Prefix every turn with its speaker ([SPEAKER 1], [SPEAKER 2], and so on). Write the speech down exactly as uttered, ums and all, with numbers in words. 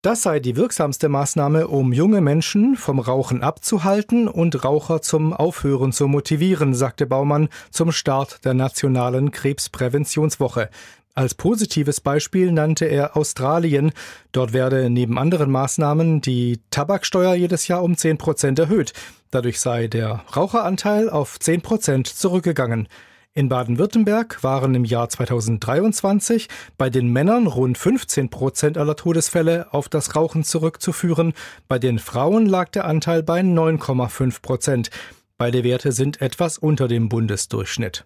[SPEAKER 1] Das sei die wirksamste Maßnahme, um junge Menschen vom Rauchen abzuhalten und Raucher zum Aufhören zu motivieren, sagte Baumann zum Start der nationalen Krebspräventionswoche. Als positives Beispiel nannte er Australien. Dort werde neben anderen Maßnahmen die Tabaksteuer jedes Jahr um zehn Prozent erhöht. Dadurch sei der Raucheranteil auf zehn Prozent zurückgegangen. In Baden-Württemberg waren im Jahr zweitausenddreiundzwanzig bei den Männern rund fünfzehn Prozent aller Todesfälle auf das Rauchen zurückzuführen. Bei den Frauen lag der Anteil bei neun Komma fünf Prozent. Beide Werte sind etwas unter dem Bundesdurchschnitt.